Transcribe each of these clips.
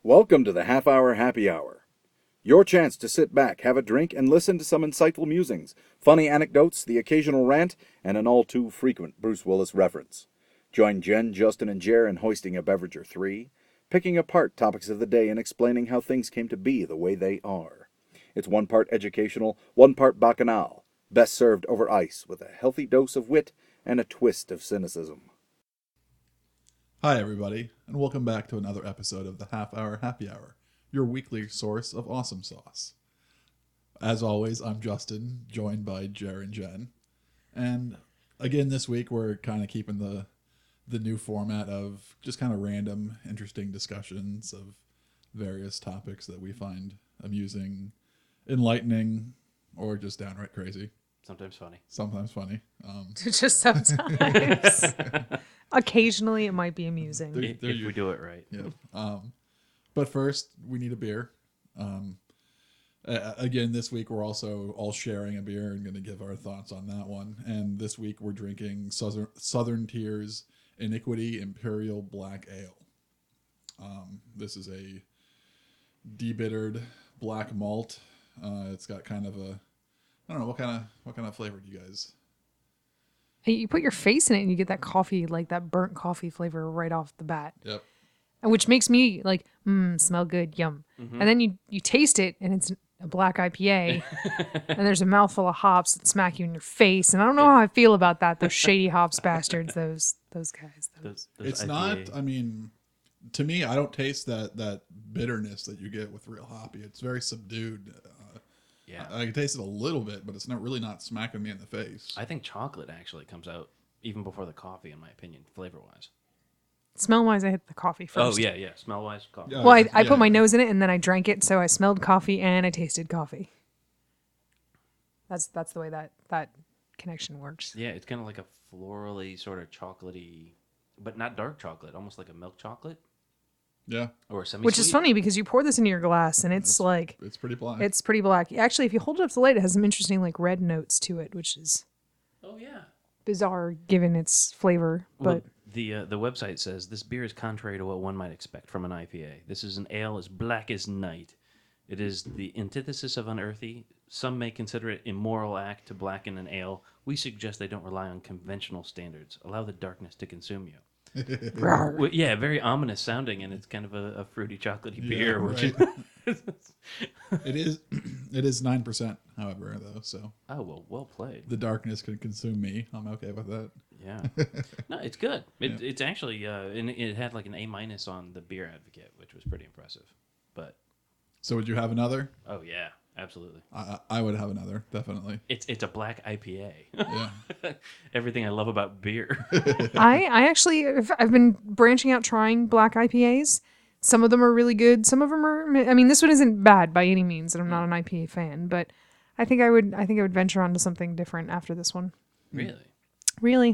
Welcome to the Half Hour Happy Hour. Your chance to sit back, have a drink, and listen to some insightful musings, funny anecdotes, the occasional rant, and an all too frequent Bruce Willis reference. Join Jen, Justin, and Jer in hoisting a beverage or three, picking apart topics of the day and explaining how things came to be the way they are. It's one part educational, one part bacchanal, best served over ice with a healthy dose of wit and a twist of cynicism. Hi, everybody, and welcome back to another episode of the Half Hour Happy Hour, your weekly source of awesome sauce. As always, I'm Justin, joined by Jer and Jen. And again, this week, we're kind of keeping the new format of just kind of random, interesting discussions of various topics that we find amusing, enlightening, or just downright crazy. Sometimes funny. Sometimes funny. Just sometimes. Occasionally, it might be amusing. If we do it right. Yeah. But first, we need a beer. Again, this week we're also all sharing a beer and going to give our thoughts on that one. And this week we're drinking Southern Tier's Iniquity Imperial Black Ale. This is a debittered black malt. It's got kind of a, I don't know, what kind of flavor do you guys? You put your face in it and you get that coffee, like that burnt coffee flavor right off the bat. Yep. And which makes me like, smell good, yum. Mm-hmm. And then you taste it and it's a black IPA and there's a mouthful of hops that smack you in your face. And I don't know how I feel about that. Those shady hops bastards, those guys. Those It's IPA. not, I mean, to me, I don't taste that bitterness that you get with real hoppy. It's very subdued. Yeah. I can taste it a little bit, but it's not smacking me in the face. I think chocolate actually comes out even before the coffee, in my opinion, flavor-wise. Smell-wise, I hit the coffee first. Oh, yeah. Smell-wise, coffee. Yeah. Well, I put my nose in it and then I drank it, so I smelled coffee and I tasted coffee. That's the way that connection works. Yeah, it's kind of like a florally sort of chocolatey, but not dark chocolate, almost like a milk chocolate. Yeah. Or a semi-sweet. Which is funny because you pour this into your glass and it's pretty black. It's pretty black. Actually, if you hold it up to the light, it has some interesting like red notes to it, which is Oh, yeah. bizarre given its flavor. But Well, the website says this beer is contrary to what one might expect from an IPA. This is an ale as black as night. It is the antithesis of unearthly. Some may consider it immoral act to blacken an ale. We suggest they don't rely on conventional standards. Allow the darkness to consume you. Well, yeah, very ominous sounding, and it's kind of a fruity, chocolatey beer. Right. Which It is 9%, however, though. So well played. the darkness can consume me. I'm okay with that. Yeah, no, it's good. It's actually, and it had like an A- on the Beer Advocate, which was pretty impressive. But So would you have another? oh yeah, absolutely. I would have another, definitely. It's a black IPA. Yeah. Everything I love about beer. I actually I've been branching out trying black IPAs. Some of them are really good. Some of them are. I mean, this one isn't bad by any means, and I'm not an IPA fan, but I think I would venture onto something different after this one. Really.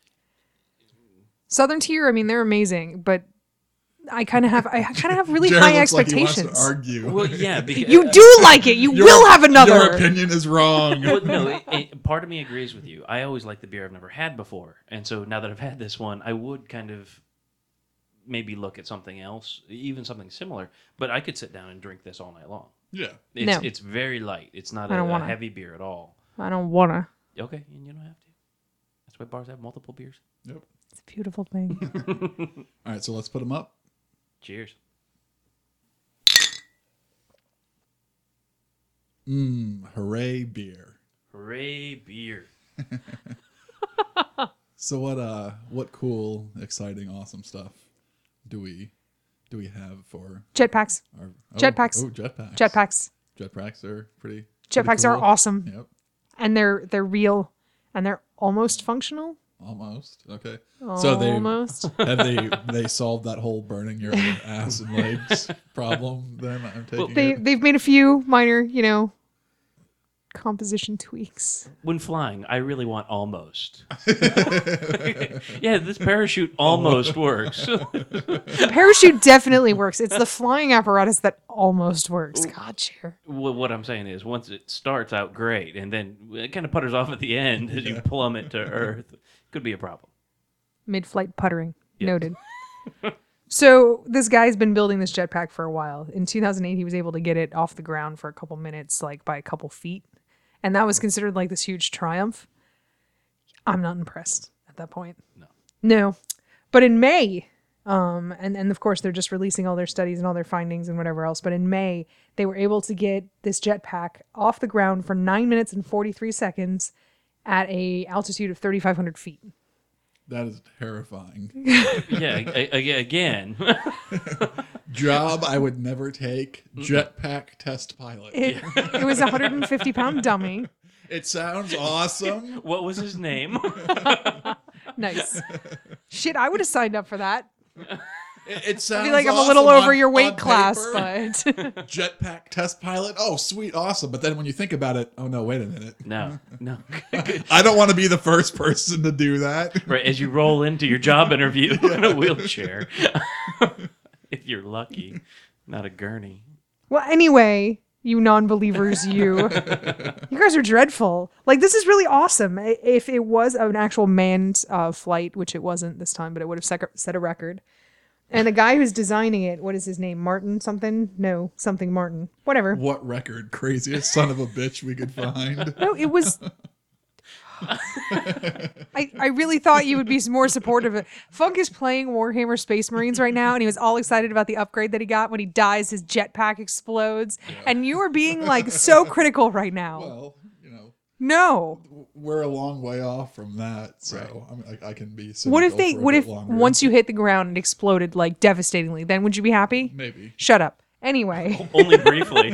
Southern Tier, I mean, they're amazing, but I kind of have really Jared high looks like he expectations. wants to argue. Well, yeah, because You do like it. You will have another. Your opinion is wrong. Well, no, part of me agrees with you. I always like the beer I've never had before, and so now that I've had this one, I would kind of maybe look at something else, even something similar. But I could sit down and drink this all night long. Yeah. It's very light. It's not a heavy beer at all. I don't wanna. Okay, and you don't have to. That's why bars have multiple beers. Yep. It's a beautiful thing. All right, so let's put them up. Cheers. Hooray beer. Hooray beer. So what cool, exciting, awesome stuff do we have for Jetpacks. our Jetpacks. Oh, jetpacks. Jetpacks. Jetpacks are pretty Jetpacks are cool. awesome. Yep. And they're real and they're almost functional. Almost. Okay. So Almost. have they solved that whole burning your ass and legs problem then? I'm taking They've made a few minor, composition tweaks. When flying, I really want almost. Yeah, this parachute almost works. The parachute definitely works. It's the flying apparatus that almost works. God, Chair. Well, what I'm saying is, once it starts out great, and then it kind of putters off at the end as you plummet to Earth, could be a problem. Mid-flight puttering. Yeah. Noted. So this guy's been building this jetpack for a while. In 2008, he was able to get it off the ground for a couple minutes, like by a couple feet. And that was considered like this huge triumph. I'm not impressed at that point. No. But in May, and of course they're just releasing all their studies and all their findings and whatever else. But in May, they were able to get this jetpack off the ground for 9 minutes and 43 seconds at a altitude of 3,500 feet. That is terrifying. Yeah, again. Job I would never take. Jetpack test pilot. It was a 150-pound dummy. It sounds awesome. What was his name? Nice. Shit, I would have signed up for that. It sounds I feel like I'm a awesome little over on- your weight on class, paper. but Jetpack test pilot. Oh, sweet, awesome. But then when you think about it, oh no, wait a minute. No. I don't want to be the first person to do that. Right, as you roll into your job interview in a wheelchair. If you're lucky. Not a gurney. well, anyway, you non-believers, you guys are dreadful. Like, this is really awesome. If it was an actual manned flight, which it wasn't this time, but it would have set a record. And the guy who's designing it, what is his name? Martin something? No, something Martin. Whatever. What record? Craziest son of a bitch we could find. No, it was. I really thought you would be more supportive of it. Funk is playing Warhammer Space Marines right now, and he was all excited about the upgrade that he got. When he dies, his jetpack explodes. Yeah. And you are being like so critical right now. Well, no. We're a long way off from that, so right. I mean, I can be. What if longer. once you hit the ground, it exploded like devastatingly? Then would you be happy? Maybe. Shut up. Anyway. Only briefly.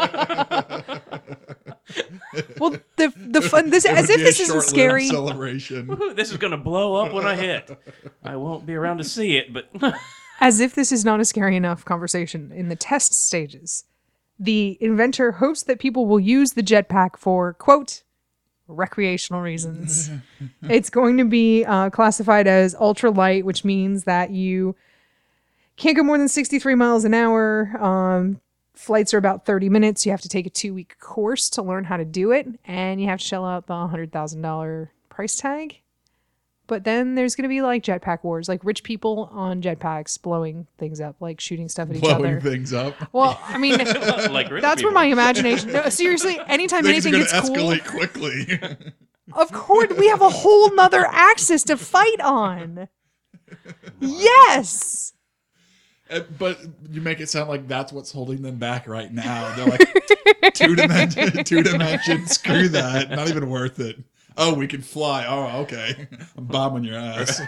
Well, the fun this as if this isn't scary. Celebration. Woo-hoo, this is gonna blow up when I hit. I won't be around to see it, but As if this is not a scary enough conversation. In the test stages, the inventor hopes that people will use the jetpack for, quote, recreational reasons. It's going to be classified as ultralight, which means that you can't go more than 63 miles an hour. Flights are about 30 minutes. You have to take a 2-week course to learn how to do it, and you have to shell out the $100,000 price tag. But then there's going to be like jetpack wars, like rich people on jetpacks blowing things up, like shooting stuff at each Blowing other. things up. Well, I mean, like rich that's where people. my imagination. No, seriously, anytime Things are anything going gets to cool, escalate quickly. of course we have a whole nother axis to fight on. Yes. But you make it sound like that's what's holding them back right now. They're like, two dimensions, screw that. Not even worth it. Oh, we can fly. Oh, okay. I'm bombing your ass.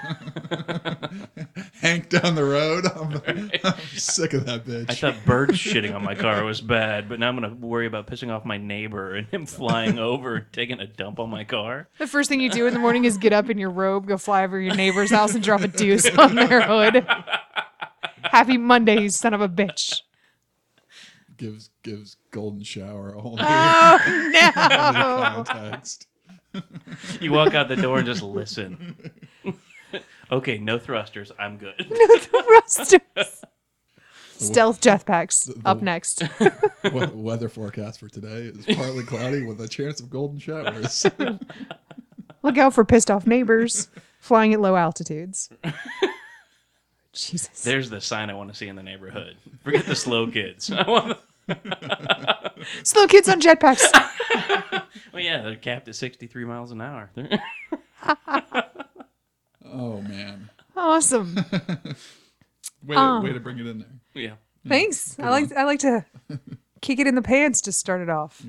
Hank down the road. I'm sick of that bitch. I thought birds shitting on my car was bad, but now I'm going to worry about pissing off my neighbor and him flying over and taking a dump on my car. The first thing you do in the morning is get up in your robe, go fly over your neighbor's house, and drop a deuce on their hood. Happy Monday, you son of a bitch. Gives Golden Shower a whole new Oh, no. context. You walk out the door and just listen. Okay, no thrusters. I'm good. Thrusters. Stealth jetpacks up next. Weather forecast for today is partly cloudy with a chance of golden showers. Look out for pissed off neighbors flying at low altitudes. Jesus. There's the sign I want to see in the neighborhood. Forget the slow kids. I want Slow kids on jetpacks. well, yeah, they're capped at 63 miles an hour. Oh, man. Awesome. Way to bring it in there. Yeah. Thanks. I like to kick it in the pants to start it off.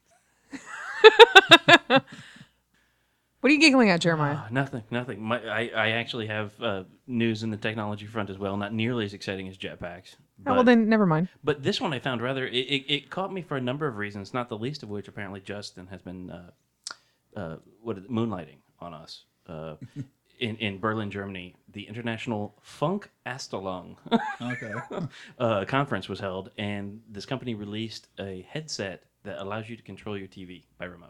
Yep. What are you giggling at, Jeremiah? Nothing. I actually have news in the technology front as well. Not nearly as exciting as jetpacks. Oh, well, then never mind. But this one I found rather... It caught me for a number of reasons, not the least of which apparently Justin has been moonlighting on us. In Berlin, Germany, the International Funkausstellung Okay. conference was held, and this company released a headset that allows you to control your TV by remote.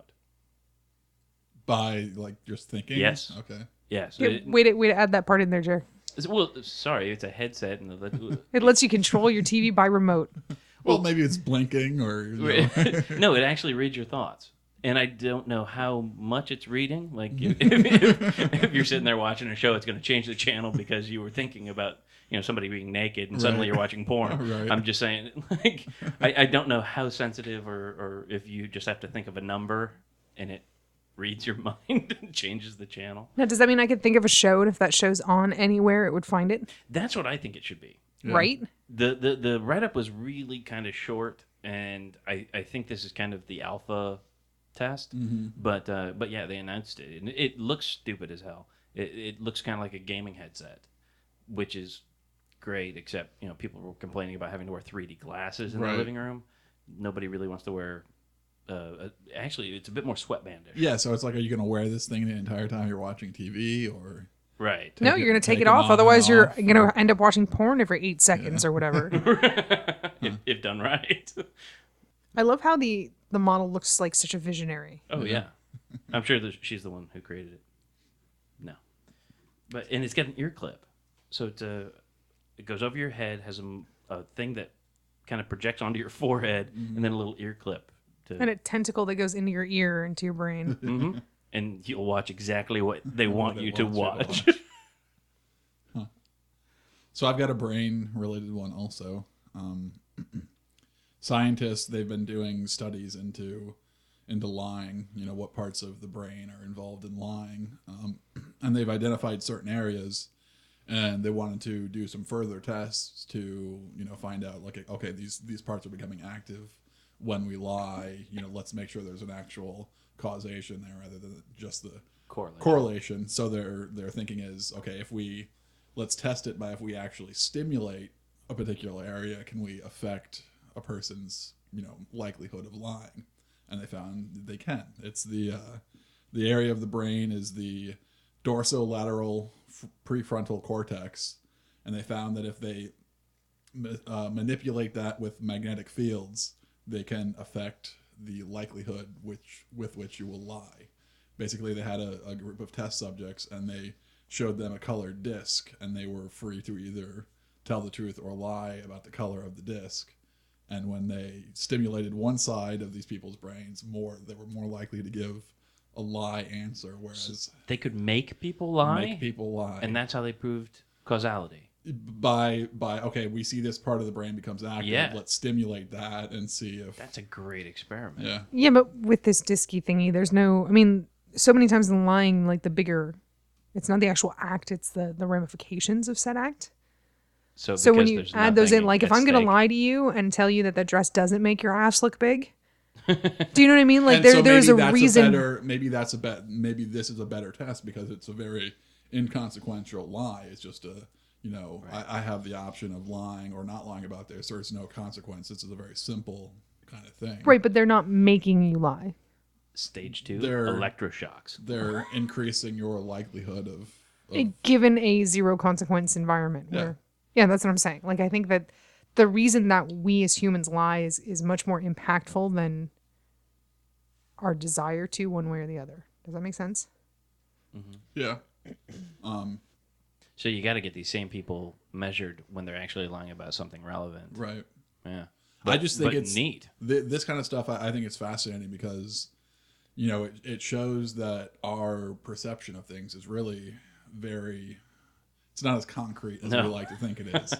By, like, just thinking? Yes. Okay. Yes. Yeah, way to add that part in there, Jer. Well, sorry, it's a headset, and It lets you control your TV by remote. Well, maybe it's blinking or... no, it actually reads your thoughts. And I don't know how much it's reading. Like, if you're sitting there watching a show, it's going to change the channel because you were thinking about, somebody being naked and suddenly you're watching porn. Right. I'm just saying, like, I don't know how sensitive or if you just have to think of a number and it reads your mind and changes the channel. Now, does that mean I could think of a show, and if that show's on anywhere, it would find it? That's what I think it should be. Right? The write-up was really kind of short, and I think this is kind of the alpha test. But yeah, they announced it, and it looks stupid as hell. It looks kind of like a gaming headset, which is great, except people were complaining about having to wear 3D glasses in the Right. living room. Nobody really wants to wear. Actually, it's a bit more sweatbandish. Yeah, so it's like, are you going to wear this thing the entire time you're watching TV, or Right. No, Take you're it- going to take take it it off. on Otherwise, and you're off, going to end up watching porn every 8 seconds or whatever. if done right. I love how the model looks like such a visionary. Oh yeah, I'm sure that she's the one who created it. No, and it's got an ear clip, so it goes over your head, has a thing that kind of projects onto your forehead, and then a little ear clip. And a tentacle that goes into your ear, into your brain. Mm-hmm. And you'll watch exactly what they want they you to want you watch. to So I've got a brain-related one also. Scientists, they've been doing studies into lying, what parts of the brain are involved in lying. And they've identified certain areas, and they wanted to do some further tests to, find out, like, okay, these parts are becoming active when we lie. Let's make sure there's an actual causation there rather than just the correlation. So their thinking is, okay, let's test it by if we actually stimulate a particular area, can we affect a person's likelihood of lying? And they found they can. It's the area of the brain is the dorsolateral prefrontal cortex, and they found that if they manipulate that with magnetic fields, they can affect the likelihood with which you will lie. Basically, they had a group of test subjects, and they showed them a colored disc, and they were free to either tell the truth or lie about the color of the disc. And when they stimulated one side of these people's brains they were more likely to give a lie answer, whereas They could make people lie, make people lie. and that's how they proved causality. by okay, we see this part of the brain becomes active. Yeah. Let's stimulate that and see if That's a great experiment. yeah. Yeah, but with this disky thingy, there's no. I mean, so many times in lying, like the bigger, it's not the actual act; it's the ramifications of said act. So So when because you there's add those in, nothing like if at I'm going to stake- lie to you and tell you that dress doesn't make your ass look big, do you know what I mean? Like And so there's a maybe that's reason. maybe this is a better test because it's a very inconsequential lie. It's just I have the option of lying or not lying about this. There's no consequence. This is a very simple kind of thing. Right, but they're not making you lie. Stage 2, They're- electroshocks. They're increasing your likelihood of Given a zero consequence environment where yeah, that's what I'm saying. Like I think that the reason that we as humans lie is much more impactful than our desire to one way or the other. Does that make sense? yeah. So you got to get these same people measured when they're actually lying about something relevant. Right. Yeah. I just think but it's neat. This kind of stuff. I think it's fascinating because, it shows that our perception of things is really very. It's not as concrete as we No. like to think it is.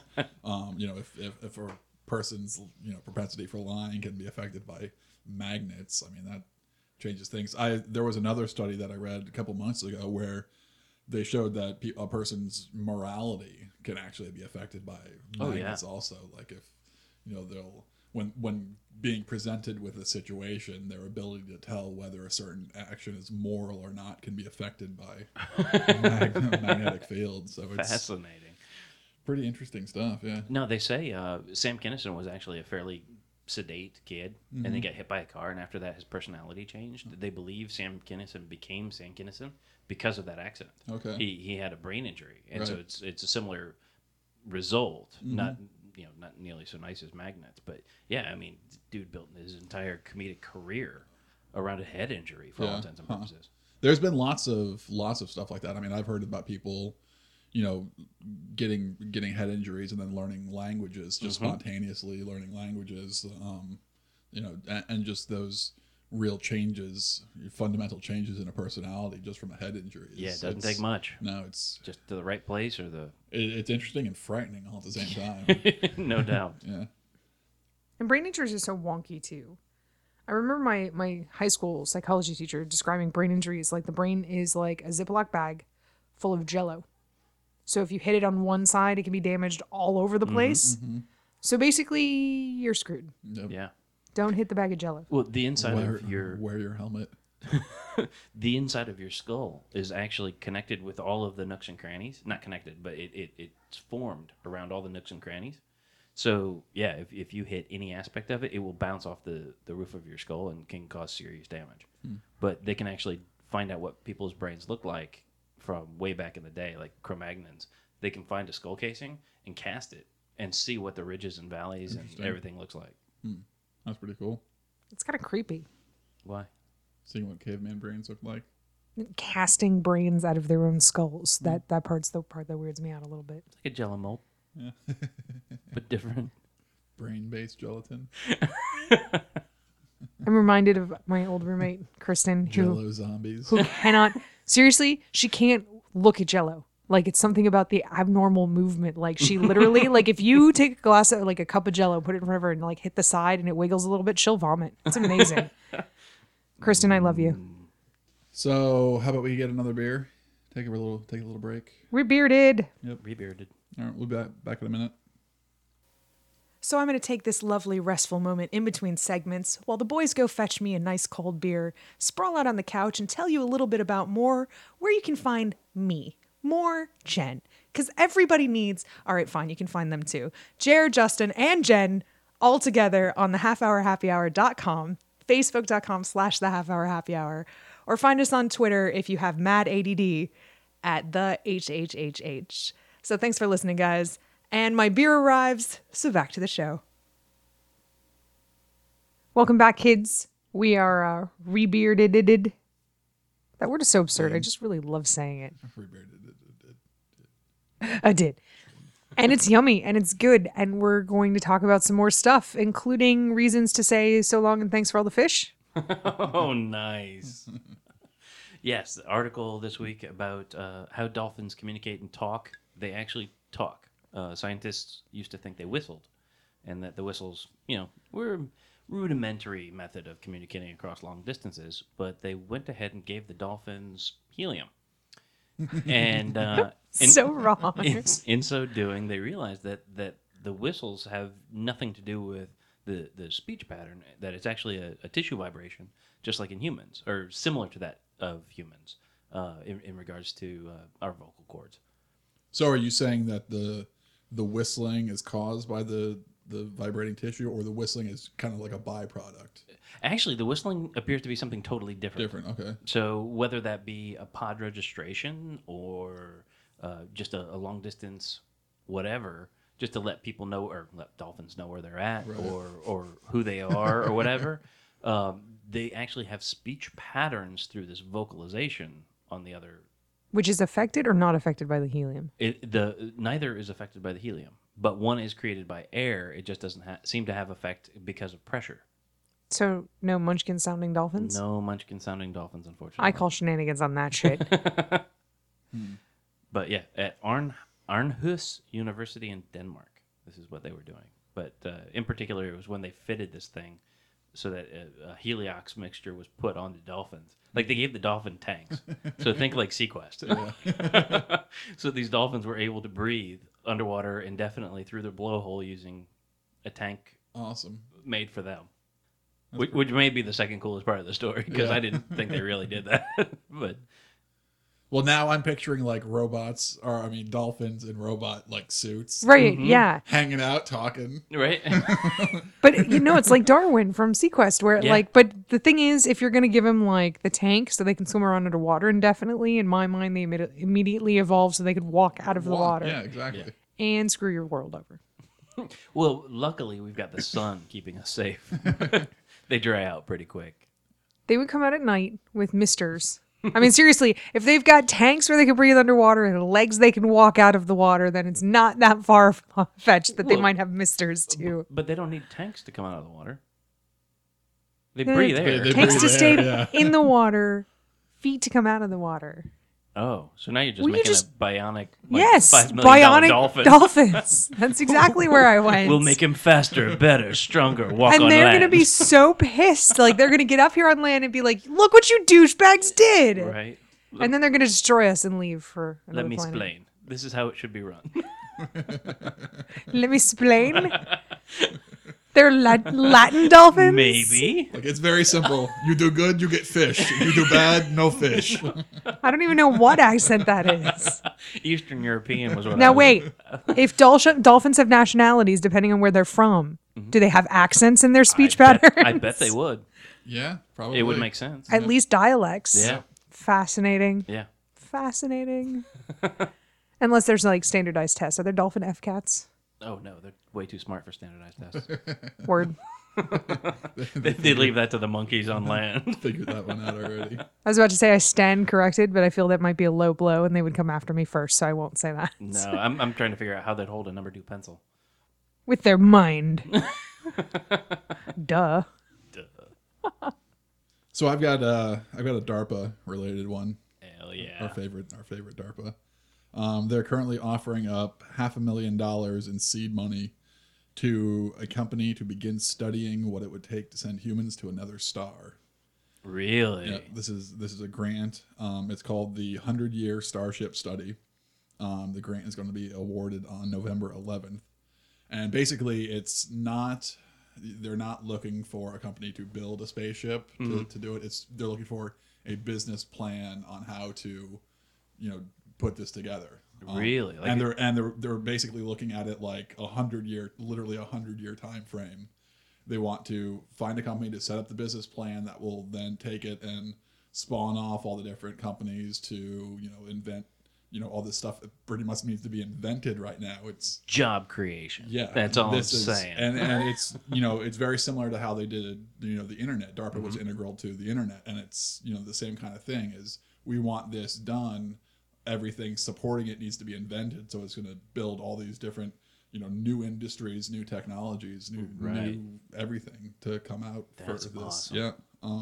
If a person's propensity for lying can be affected by magnets, I mean that changes things. There was another study that I read a couple months ago where they showed that a person's morality can actually be affected by Oh, yeah. magnets also. Like if they'll when being presented with a situation, their ability to tell whether a certain action is moral or not can be affected by magnetic fields. So it's Fascinating. pretty interesting stuff. Yeah. No, they say Sam Kinison was actually a fairly sedate kid, and then got hit by a car, and after that, his personality changed. They believe Sam Kinison became Sam Kinison because of that accident. Okay. He had a brain injury, and so Right. it's a similar result. Not nearly so nice as magnets, but yeah, I mean, dude built his entire comedic career around a head injury for all Yeah. intents and Huh. purposes. There's been lots of stuff like that. I mean, I've heard about people, getting head injuries and then learning languages, just spontaneously learning languages, and just those real changes, fundamental changes in a personality just from a head injury. Yeah, it doesn't take much. No, it's Just to the right place or it's interesting and frightening all at the same time. no doubt. Yeah. And brain injuries are so wonky too. I remember my high school psychology teacher describing brain injuries like the brain is like a Ziploc bag full of jello. So if you hit it on one side, it can be damaged all over the place. So basically, you're screwed. Yep. Yeah. Don't hit the bag of jello. Well, the inside Wear, of your wear your helmet. the inside of your skull is actually connected with all of the nooks and crannies. Not connected, but it's formed around all the nooks and crannies. So yeah, if you hit any aspect of it, it will bounce off the roof of your skull and can cause serious damage. But they can actually find out what people's brains look like from way back in the day, like Cro-Magnons. They can find a skull casing and cast it and see what the ridges and valleys and Interesting. everything looks like. That's pretty cool. It's kind of creepy. Why? Seeing what caveman brains look like. Casting brains out of their own skulls. That part's the part that weirds me out a little bit. Like a Jello mold, Yeah. but different. Brain-based gelatin. I'm reminded of my old roommate, Kristen, Jello zombies. who cannot, seriously, she can't look at Jello. Like, it's something about the abnormal movement. Like, she literally, like, if you take a glass of, like, a cup of Jello, put it in front of her, and, like, hit the side, and it wiggles a little bit, she'll vomit. It's amazing. Kristen, I love you. So, how about we get another beer? Take a little break. We're bearded. Rebearded. All right, we'll be back in a minute. So I'm going to take this lovely, restful moment in between segments while the boys go fetch me a nice cold beer, sprawl out on the couch, and tell you a little bit about more where you can find me. More Jen. Because everybody needs, all right, fine, you can find them too. Jared, Justin, and Jen all together on the halfhourhappyhour.com, facebook.com/thehalfhourhappyhour, or find us on Twitter if you have mad ADD at the HHHH. So thanks for listening, guys. And my beer arrives, so back to the show. Welcome back, kids. We are rebearded. That word is so absurd. I just really love saying it. I did. And it's yummy and it's good. And we're going to talk about some more stuff, including reasons to say so long and thanks for all the fish. Oh, nice. Yes, the article this week about how dolphins communicate and talk. They actually talk. Scientists used to think they whistled, and that the whistles, were a rudimentary method of communicating across long distances. But they went ahead and gave the dolphins helium, and So wrong. in so doing, they realized that the whistles have nothing to do with the speech pattern. That it's actually a tissue vibration, just like in humans, or similar to that of humans, in regards to our vocal cords. So, are you saying that the whistling is caused by the vibrating tissue, or the whistling is kind of like a byproduct? Actually, the whistling appears to be something totally different. Different, okay. So whether that be a pod registration or just a long distance, whatever, just to let people know or let dolphins know where they're at, Right. or who they are or whatever, they actually have speech patterns through this vocalization on the other. Which is affected or not affected by the helium? Neither is affected by the helium, but one is created by air. It just doesn't seem to have effect because of pressure. So no Munchkin sounding dolphins? No Munchkin sounding dolphins, unfortunately. I call shenanigans on that shit. But yeah, at Aarhus University in Denmark, this is what they were doing. But in particular, it was when they fitted this thing so that a heliox mixture was put on the dolphins. Like they gave the dolphin tanks. So think like Sequest. So these dolphins were able to breathe underwater indefinitely through their blowhole using a tank Awesome. made for them. Which may be the second coolest part of the story, because Yeah. I didn't think they really did that. But Well, now I'm picturing like dolphins in robot like suits, Right, yeah. hanging out, talking. right. But it's like Darwin from Sequest, where Yeah. but the thing is, if you're gonna give them like the tank so they can swim around underwater indefinitely, in my mind, they immediately evolved so they could walk out of the water Yeah, exactly. and screw your world over. Well, luckily we've got the sun keeping us safe. They dry out pretty quick. They would come out at night with misters. I mean, seriously, if they've got tanks where they can breathe underwater and legs they can walk out of the water, then it's not that far-fetched that they Well, might have misters too. But they don't need tanks to come out of the water. They breathe air. They Tanks breathe to stay air, yeah. in the water, feet to come out of the water. Oh, so now you're just Well, you making just- a bionic, Yes, $5 million bionic dolphin. dolphins. That's exactly where I went. We'll make him faster, better, stronger. Walk and on they're land. gonna be so pissed. Like they're gonna get up here on land and be like, "Look what you douchebags did!" right. And then they're gonna destroy us and leave for another Let me planet. explain. This is how it should be run. Let me explain. They're Latin dolphins. Maybe. Like, it's very simple. You do good, you get fish. You do bad, no fish. I don't even know what accent that is. Eastern European was what I Now was- wait, if dolphins have nationalities depending on where they're from, do they have accents in their speech patterns? I bet they would. Yeah, probably. It would make sense. At least dialects. Yeah. Fascinating. Yeah. Fascinating. Unless there's like standardized tests. Are there dolphin FCATs? Oh no, they're way too smart for standardized tests. Word. They leave that to the monkeys on land. Figured that one out already. I was about to say I stand corrected, but I feel that might be a low blow and they would come after me first, so I won't say that. No, I'm trying to figure out how they'd hold a number 2 pencil. With their mind. Duh. So I've got a DARPA related one. Hell yeah. Our favorite DARPA. They're currently offering up $500,000 in seed money to a company to begin studying what it would take to send humans to another star. Really? Yeah, this is a grant. It's called the 100-Year Starship Study. The grant is going to be awarded on November 11th, and basically, they're not looking for a company to build a spaceship to do it. They're looking for a business plan on how to, put this together. Really? Like They're basically looking at it like literally a 100-year time frame. They want to find a company to set up the business plan that will then take it and spawn off all the different companies to, invent, all this stuff that pretty much needs to be invented right now. It's job creation. yeah, That's all I'm this is- saying. And it's it's very similar to how they did the internet. DARPA was integral to the internet, and it's the same kind of thing. Is we want this done. Everything supporting it needs to be invented, so it's going to build all these different new industries, new technologies, new everything to come out That's for this. awesome. Yeah.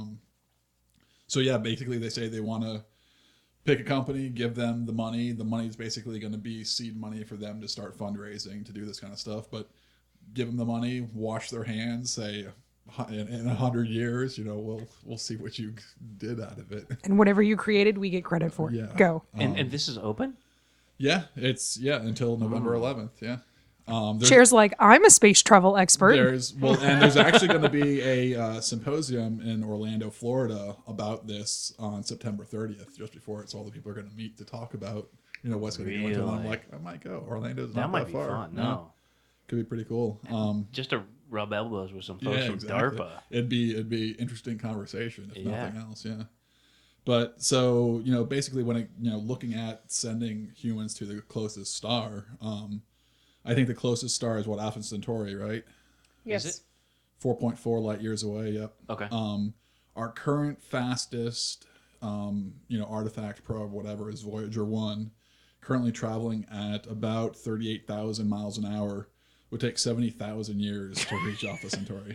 So yeah, basically they say they want to pick a company, give them the money. The money is basically going to be seed money for them to start fundraising to do this kind of stuff. But give them the money, wash their hands, say in 100 years, we'll see what you did out of it. And whatever you created, we get credit for. Yeah. Go. And this is open? Yeah, it's until November 11th. Yeah. There's- Chair's like, I'm a space travel expert. There's actually going to be a symposium in Orlando, Florida, about this on September 30th, just before it's all the people are going to meet to talk about what's going to go into it. And I'm Really? like, I might go. Orlando's That not might that be far. fun. Yeah. No. Could be pretty cool. Just to rub elbows with some folks Yeah, from exactly. DARPA. It'd be interesting conversation if Yeah. nothing else. Yeah. But so basically, when looking at sending humans to the closest star, I think the closest star is Alpha Centauri, right? Yes. Is it? 4.4 light years away. Yep. Okay. Our current fastest, artifact probe, whatever, is Voyager 1, currently traveling at about 38,000 miles an hour. Would take 70,000 years to reach Alpha Centauri.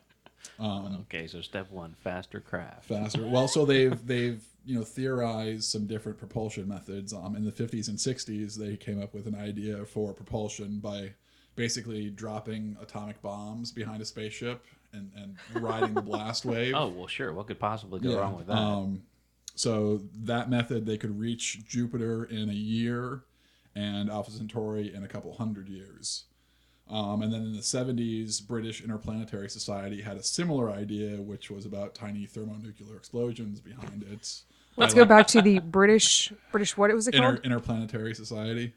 Okay, so step 1, faster craft. Faster. Well, so they've theorized some different propulsion methods. In the 50s and 60s, they came up with an idea for propulsion by basically dropping atomic bombs behind a spaceship and riding the blast wave. Oh, well, sure. What could possibly go wrong with that? So that method, they could reach Jupiter in a year and Alpha Centauri in a couple hundred years. And then in the 70s, British Interplanetary Society had a similar idea, which was about tiny thermonuclear explosions behind it. Let's go back to the British, what was it called? Interplanetary Society.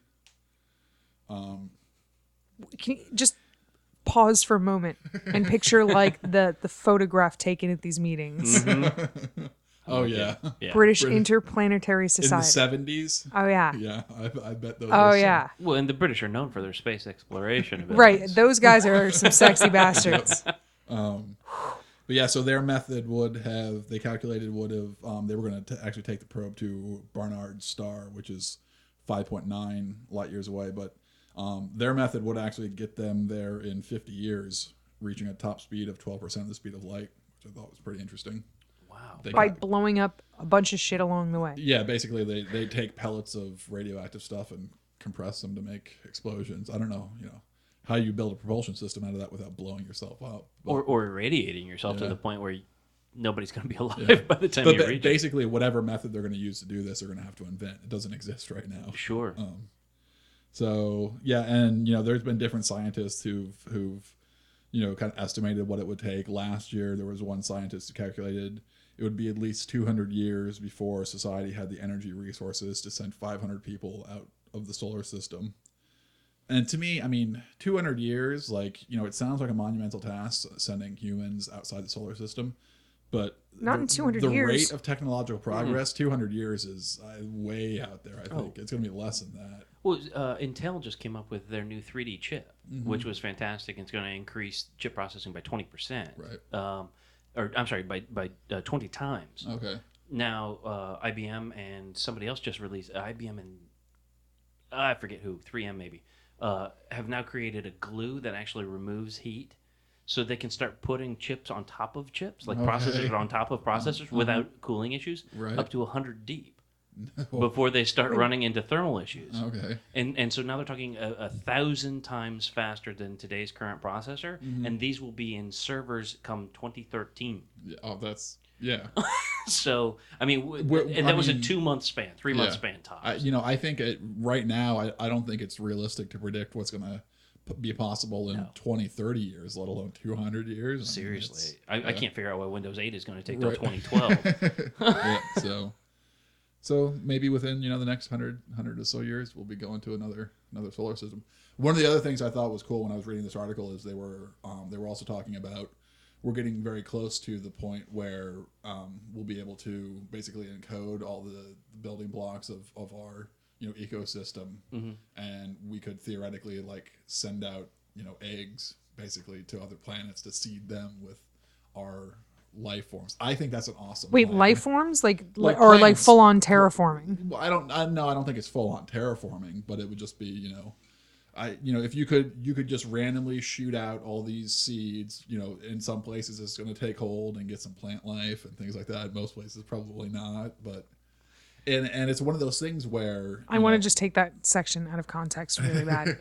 Can you just pause for a moment and picture like the photograph taken at these meetings? Oh, yeah. Yeah. British Interplanetary In Society. the 70s. Oh yeah. Yeah, I bet those. Oh are some- yeah. Well, and the British are known for their space exploration abilities. Right. Those guys are some sexy bastards. But yeah, so their method they calculated they were going to actually take the probe to Barnard's star, which is 5.9 light years away. But their method would actually get them there in 50 years, reaching a top speed of 12% of the speed of light, which which I thought was pretty interesting. Wow. They By got- blowing up a bunch of shit along the way. yeah, basically they take pellets of radioactive stuff and compress them to make explosions. I don't know, how you build a propulsion system out of that without blowing yourself up. But, Or irradiating yourself to Yeah. the point where nobody's going to be alive Yeah. by the time but you reach it. basically, whatever method they're going to use to do this, they're going to have to invent. It doesn't exist right now. Sure. So yeah, and there's been different scientists who've kind of estimated what it would take. Last year, there was one scientist who calculated it would be at least 200 years before society had the energy resources to send 500 people out of the solar system. And to me, I mean, 200 years, it sounds like a monumental task sending humans outside the solar system, but Not in 200 the years. rate of technological progress, 200 years is way out there. I think it's going to be less than that. Well, Intel just came up with their new 3D chip, Mm-hmm. which was fantastic. It's going to increase chip processing by 20%. Right. Or I'm sorry, by 20 times. Okay. Now, IBM and somebody else just released, IBM and I forget who, 3M maybe, have now created a glue that actually removes heat. So they can start putting chips on top of chips, like Okay. processors on top of processors without cooling issues, Right. up to 100 deep before they start running into thermal issues. Okay. And so now they're talking 1,000 times faster than today's current processor, and these will be in servers come 2013. Yeah, oh, that's yeah. So I mean, I that was a mean, 2-month span, 3-month yeah. span tops. I think right now, I don't think it's realistic to predict what's going to be possible in 20, 30 years, let alone 200 years. I mean, Seriously, it's- I can't figure out why Windows 8 is going to take till Right. 2012. yeah, so maybe within the next 100 or so years, we'll be going to another solar system. One of the other things I thought was cool when I was reading this article is they were also talking about we're getting very close to the point where we'll be able to basically encode all the building blocks of our ecosystem, and we could theoretically send out eggs basically to other planets to seed them with our life forms. I think that's an awesome Wait, plan. life forms? Like plants. like full on terraforming? Well, I don't think it's full on terraforming, but it would just be if you could just randomly shoot out all these seeds, in some places it's going to take hold and get some plant life and things like that. Most places probably not, but and it's one of those things where I want to just take that section out of context really bad.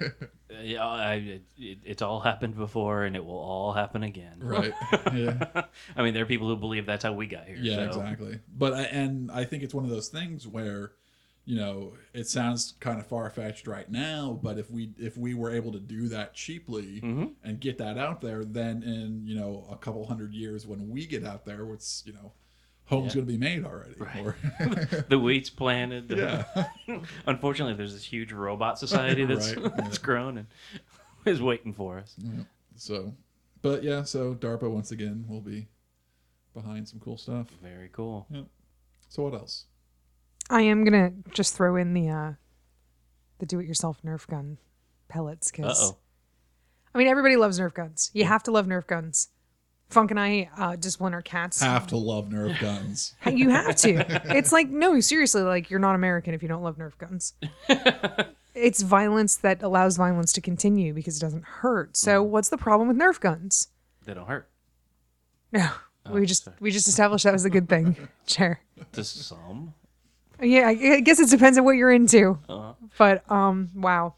It's all happened before, and it will all happen again. right. Yeah. I mean, there are people who believe that's how we got here. Yeah, so. exactly. But I think it's one of those things where, it sounds kind of far fetched right now, but if we were able to do that cheaply and get that out there, then in a couple 100 years when we get out there, it's home's going to be made already. Right. Or, The wheat's planted. yeah. Unfortunately, there's this huge robot society that's Right, that's grown and is waiting for us. So, but yeah, so DARPA once again will be behind some cool stuff. Very cool. So what else? I am gonna just throw in the do-it-yourself Nerf gun pellets because Uh-oh. I mean everybody loves Nerf guns. You have to love Nerf guns. Funk and I just when our cats. Have to love Nerf guns. You have to. It's like no, seriously. Like you're not American if you don't love Nerf guns. It's violence that allows violence to continue because it doesn't hurt. So what's the problem with Nerf guns? They don't hurt. No, we just established that was a good thing. Sure. To some. Yeah, I guess it depends on what you're into. But wow.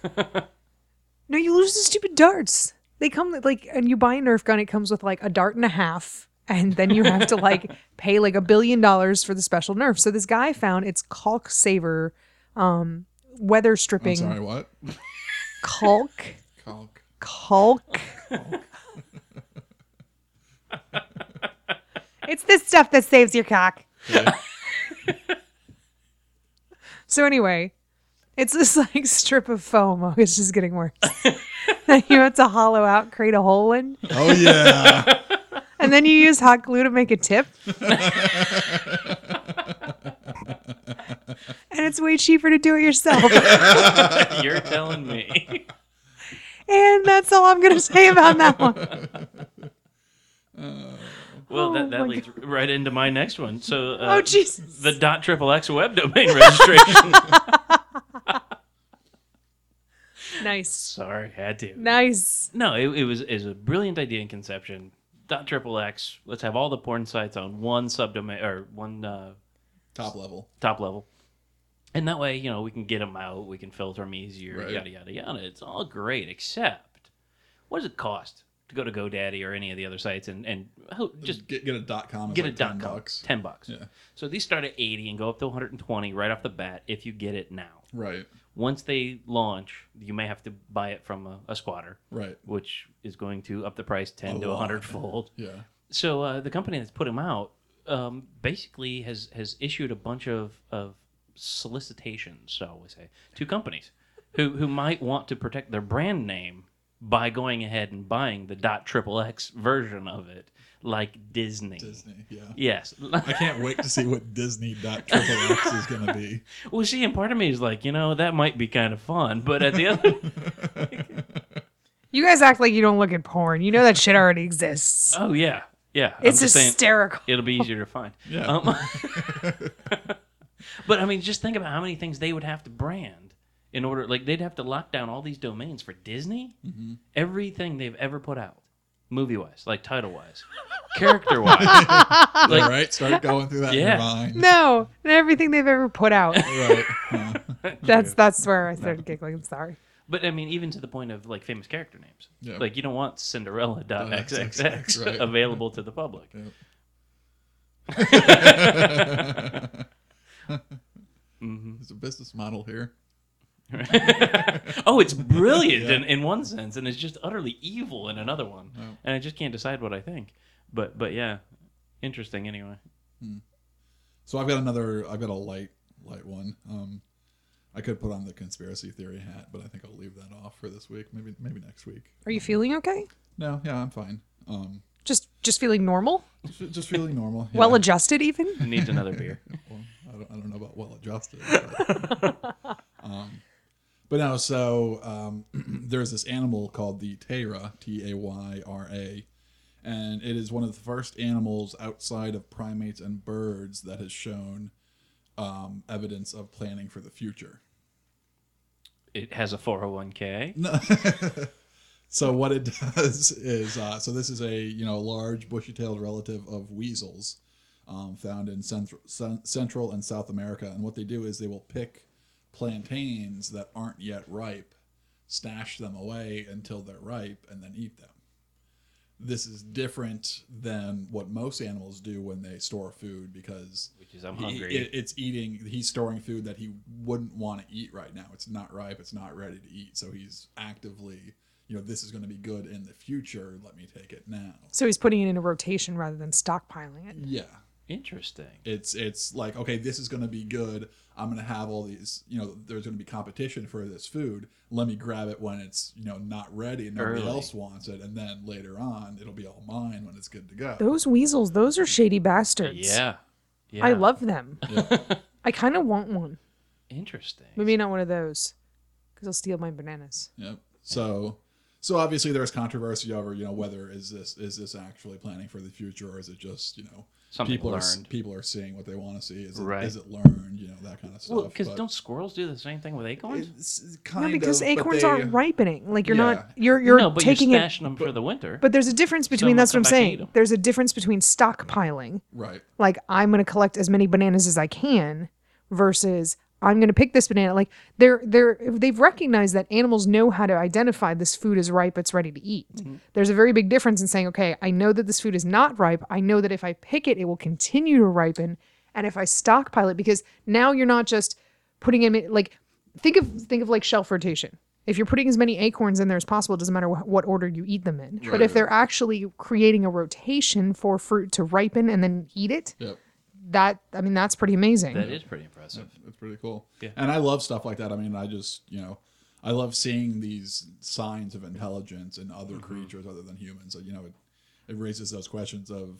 No, you lose the stupid darts. They come and you buy a Nerf gun. It comes with like a dart and a half, and then you have to pay like $1 billion for the special Nerf. So this guy found it's caulk saver, weather stripping. I'm sorry, what? Caulk. Caulk. It's this stuff that saves your cock. Yeah. So anyway, it's this strip of foam. Oh, it's just getting worse. That you have to hollow out, create a hole in, Oh yeah. and then you use hot glue to make a tip. And it's way cheaper to do it yourself. You're telling me. And that's all I'm gonna say about that one. Well, Oh that my leads right into my next one. So, Oh Jesus! the .xxx web domain registration. Nice, Sorry, had to. nice. No, it was a brilliant idea in conception. .XXX. Let's have all the porn sites on one subdomain or one Top level. top level. And that way, we can get them out. We can filter them easier, Right. yada, yada, yada. It's all great, except what does it cost to go to GoDaddy or any of the other sites and just Get a .com. get It's a like .com? $10. $10. Yeah. So these start at 80 and go up to 120 right off the bat if you get it now. Right. Once they launch, you may have to buy it from a squatter, Right. which is going to up the price 10 A to lot. 100 fold. Yeah. So the company that's put them out basically has issued a bunch of solicitations, shall we say, to companies who might want to protect their brand name by going ahead and buying the .XXX version of it, like Disney. Disney. Yeah. Yes. I can't wait to see what Disney.XXX is going to be. Well, see, and part of me is like, that might be kind of fun, but at the other, You guys act like you don't look at porn. You know that shit already exists. oh yeah, I'm It's just saying, hysterical. it'll be easier to find. Yeah. But I mean, just think about how many things they would have to brand in order. Like they'd have to lock down all these domains for Disney. Mm-hmm. Everything they've ever put out, movie-wise, like title-wise, character-wise. All right. Start going through that in Yeah. your mind. No, everything they've ever put out. Right. Yeah. That's where I started giggling. I'm sorry. But I mean, even to the point of like famous character names. Yeah. Like you don't want Cinderella.xxx Right. available to the public. Yep. There's a business model here. Oh, it's brilliant Yeah. in one sense, and it's just utterly evil in another one. Oh. And I just can't decide what I think. But yeah, interesting anyway. So I've got a light one. I could put on the conspiracy theory hat, but I think I'll leave that off for this week. Maybe next week. Are you feeling okay? No, yeah, I'm fine. Just feeling normal? Just feeling normal. Yeah. Well adjusted even? Needs another beer. Well, I don't know about well adjusted. But no, so there's this animal called the Tayra, Tayra, and it is one of the first animals outside of primates and birds that has shown evidence of planning for the future. It has a 401k. No. So what it does is, so this is a large bushy-tailed relative of weasels, found in Central and South America. And what they do is they will pick plantains that aren't yet ripe, stash them away until they're ripe, and then eat them. This is different than what most animals do when they store food because Which is, I'm hungry. he's storing food that he wouldn't want to eat right now. It's not ripe. It's not ready to eat. So he's actively, this is going to be good in the future. Let me take it now. So he's putting it in a rotation rather than stockpiling it. Yeah. Interesting. It's like, okay, this is going to be good. I'm going to have all these, there's going to be competition for this food. Let me grab it when it's, not ready and nobody Early. else wants it. And then later on, it'll be all mine when it's good to go. Those weasels, those are shady bastards. Yeah. I love them. Yeah. I kind of want one. Interesting. Maybe not one of those, because they'll steal my bananas. Yep. So obviously there's controversy over, whether is this actually planning for the future or is it just, Something people learned. people are seeing what they want to see. Is Right. it learned? That kind of stuff. Well, because But don't squirrels do the same thing with acorns? it's kind No, because of, but acorns they- aren't ripening. Like you're Yeah. not. You're no, but taking you're it. stashing them for the winter. But there's a difference between. Some That's will what I'm come back and eat saying. 'em. There's a difference between stockpiling. Right. Like I'm going to collect as many bananas as I can, versus I'm going to pick this banana. Like they've recognized that animals know how to identify this food is ripe, it's ready to eat. There's a very big difference in saying, okay, I know that this food is not ripe. I know that if I pick it, it will continue to ripen. And if I stockpile it, because now you're not just putting them in, like think of like shelf rotation. If you're putting as many acorns in there as possible, it doesn't matter what order you eat them in. But if they're actually creating a rotation for fruit to ripen and then eat it, Yep. that's pretty amazing. That is pretty impressive. It's pretty cool. Yeah. And I love stuff like that. I mean, I just, I love seeing these signs of intelligence in other creatures other than humans. So, it raises those questions of,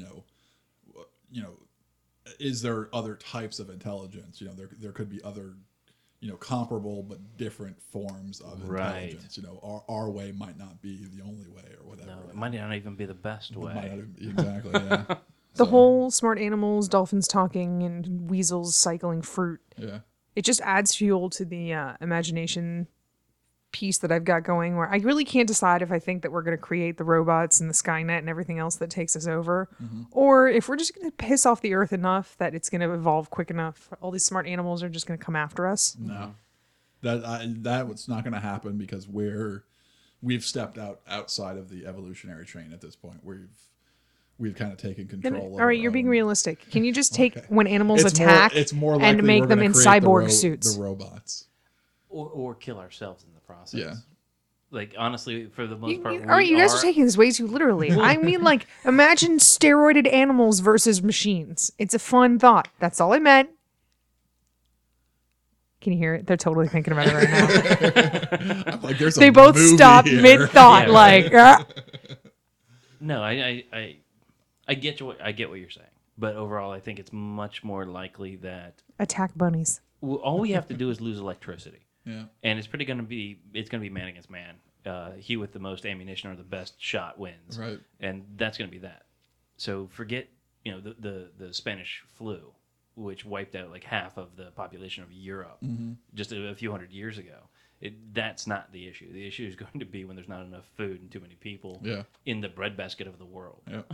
is there other types of intelligence? There could be other, comparable but different forms of Right. intelligence. Our way might not be the only way or whatever. No, it might not even be the best It might not way. even- exactly. Yeah. The whole smart animals, dolphins talking, and weasels cycling fruit. Yeah. It just adds fuel to the imagination piece that I've got going where I really can't decide if I think that we're going to create the robots and the Skynet and everything else that takes us over, or if we're just going to piss off the Earth enough that it's going to evolve quick enough. All these smart animals are just going to come after us. No, that's not going to happen because we've stepped outside of the evolutionary train at this point. We've kind of taken Then, control. all right, you're being realistic. Can you just take when animals It's attack it's more and likely make we're them gonna in create cyborg suits? The robots. Or kill ourselves in the process. Yeah. Like, honestly, for the most part, All right, you guys are taking this way too literally. I mean, like, imagine steroided animals versus machines. It's a fun thought. That's all I meant. Can you hear it? They're totally thinking about it right now. I'm like, there's They a both movie stop here. mid-thought, Yeah, like, No, I get what you're saying, but overall, I think it's much more likely that attack bunnies. all we have to do is lose electricity, Yeah. and it's gonna be man against man. He with the most ammunition or the best shot wins, Right. and that's gonna be that. So forget the Spanish flu, which wiped out like half of the population of Europe just a few hundred years ago. That's not the issue. The issue is going to be when there's not enough food and too many people Yeah. in the breadbasket of the world. Yeah.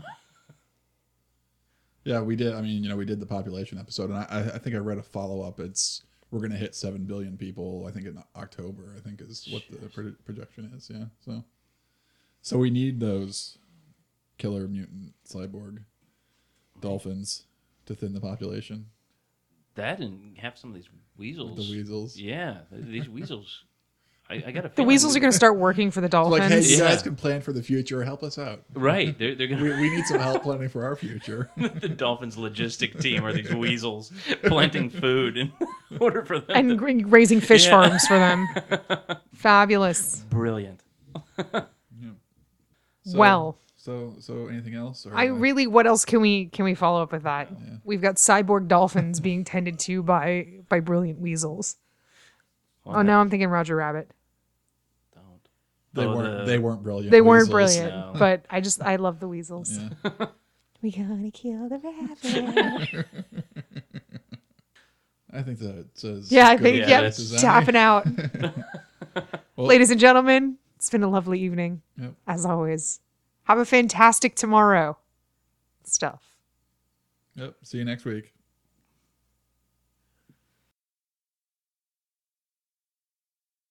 Yeah, we did. I mean, we did the population episode, and I think I read a follow up. We're going to hit 7 billion people. I think in October. I think is what the projection is. Yeah. So we need those killer mutant cyborg dolphins to thin the population. That and have some of these weasels. The weasels. Yeah, these weasels. I got a The weasels are going to start working for the dolphins. Like, hey, you Yeah. guys can plan for the future. Help us out. Right. They're going to. We need some help planning for our future. The Dolphins' logistic team are these weasels planting food in order for them. and raising fish Yeah. farms for them. Fabulous. Brilliant. Well. So anything else? Or, What else can we follow up with that? We've got cyborg dolphins being tended to by brilliant weasels. Well, Oh, now I'm thinking Roger Rabbit. Don't. They weren't brilliant. They weren't weasels. brilliant, No. but I love the weasels. Yeah. We gotta kill the rabbit. I think that says. Yeah, I good think, as yeah, it that's- is any. tapping out. Well- Ladies and gentlemen, it's been a lovely evening, Yep. as always. Have a fantastic tomorrow. Stuff. Yep. See you next week.